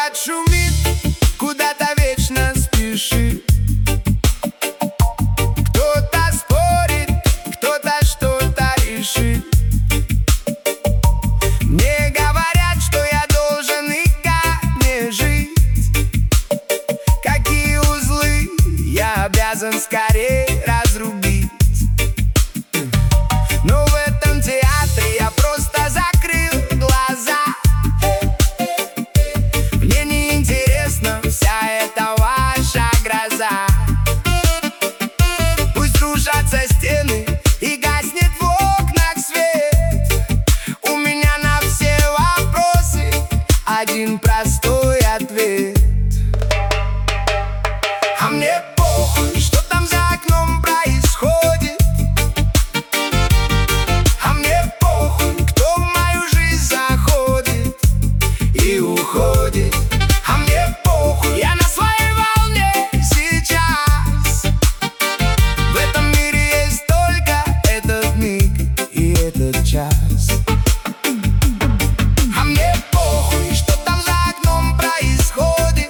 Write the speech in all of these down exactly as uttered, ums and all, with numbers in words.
Город шумит, куда-то вечно спешит. Кто-то спорит, кто-то что-то решит. Мне говорят, что я должен и как мне жить. Какие узлы я обязан скорее разрубить. Но в этом театре я просто закрыл глаза. Мне не интересна вся эта ваша гроза. Пусть рушатся стены и гаснет в окнах свет. У меня на все вопросы один простой ответ. А мне похуй, что там за окном происходит. А мне похуй, кто в мою жизнь заходит и уходит. А мне похуй, я на своей волне сейчас. В этом мире есть только этот миг и этот час. А мне похуй, что там за окном происходит.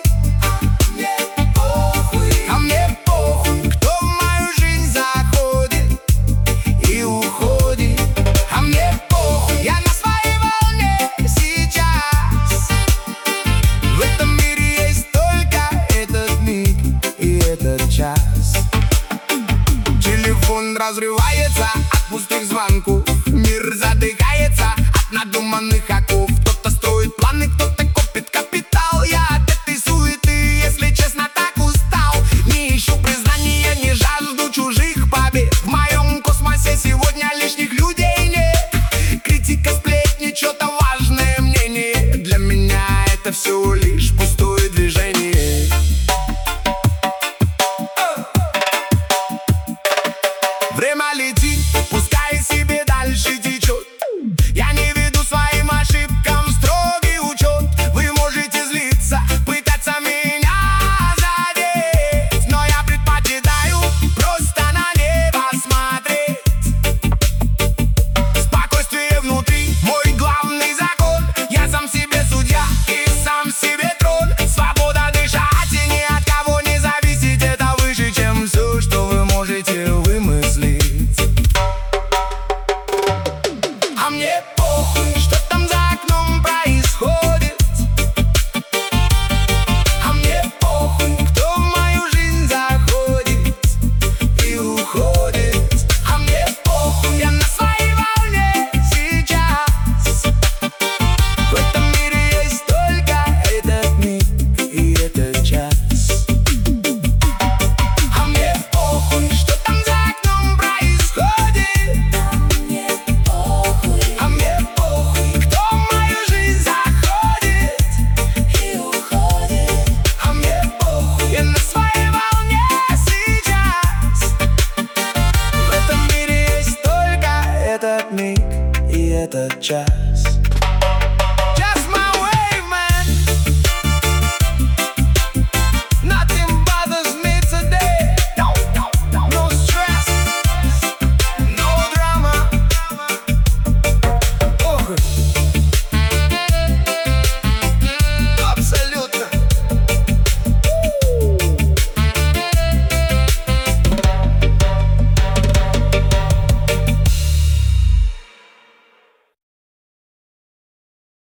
А мне похуй, кто в мою жизнь заходит и уходит. А мне похуй, я на своей волне сейчас. В этом мире есть только этот миг и этот час. Телефон разрывается от пустых звонков. Мир задыхается от надуманных оков. Кто-то строит планы, кто-то копит капитал. Я от этой суеты, если честно, так устал. Не ищу признания, не жажду чужих побед. В моем космосе сегодня лишних людей нет. Критика, сплетни, что-то важное мнение. Для меня это все лишь